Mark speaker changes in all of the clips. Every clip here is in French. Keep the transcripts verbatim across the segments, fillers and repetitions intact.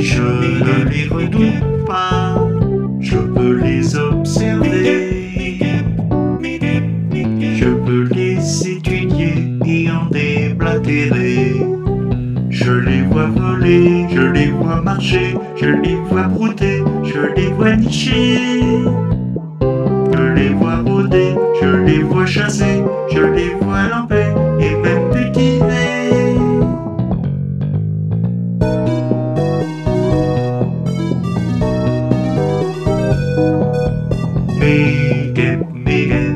Speaker 1: je ne les redoute pas, je peux les observer, je peux les étudier et en déblatérer. Je les vois voler, je les vois marcher, je les vois brouter, je les vois nicher. Je les vois rôder, je les vois chasser, je les vois lamper et même butiner. Mégep, mégep,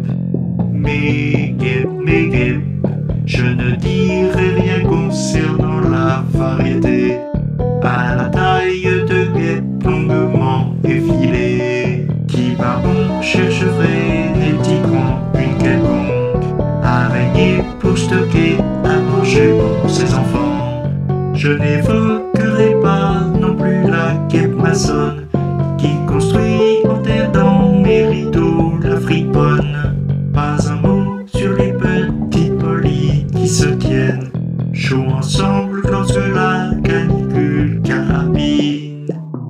Speaker 1: mégep, mégep. Je ne dirai rien concernant la variété, à la taille de guêpe longuement effilée, qui barbon chercherait des petits coins, une quelconque araignée pour stocker à manger pour ses enfants. Je n'évoquerai pas non plus la guêpe maçonne, qui construit en terre dans mes rideaux la friponne. Pas un mot sur les petites polies qui se tiennent chaud ensemble lorsque la canicule carabine.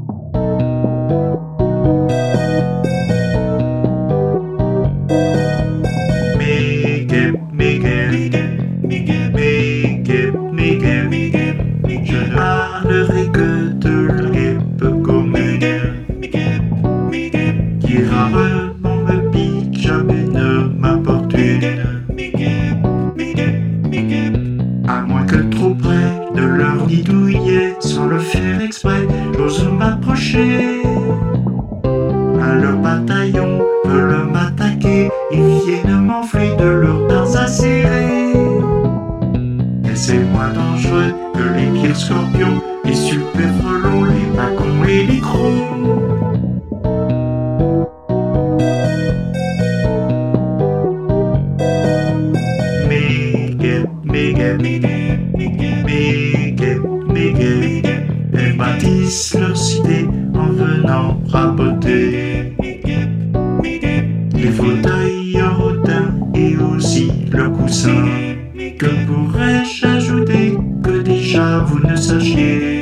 Speaker 1: Mégep, mégep, mégep, mégep. Je ne parlerai que de la guêpe commune, qui rarement me pique, jamais ne m'importune. À moins que trop près de leur nid douillet, sans le faire exprès, j'ose m'approcher. À leur bataillon veulent m'attaquer, ils viennent m'enfler de leurs dents acérées. Et c'est moins dangereux que les pires scorpions, les super frelons, les bacons et les crocs. Mégep, mégep, mégep, mégep. Elles bâtissent leur cité en venant raboter les fauteuils en rotin et aussi leurs coussins. Que pourrais-je ajouter que déjà vous ne sachiez?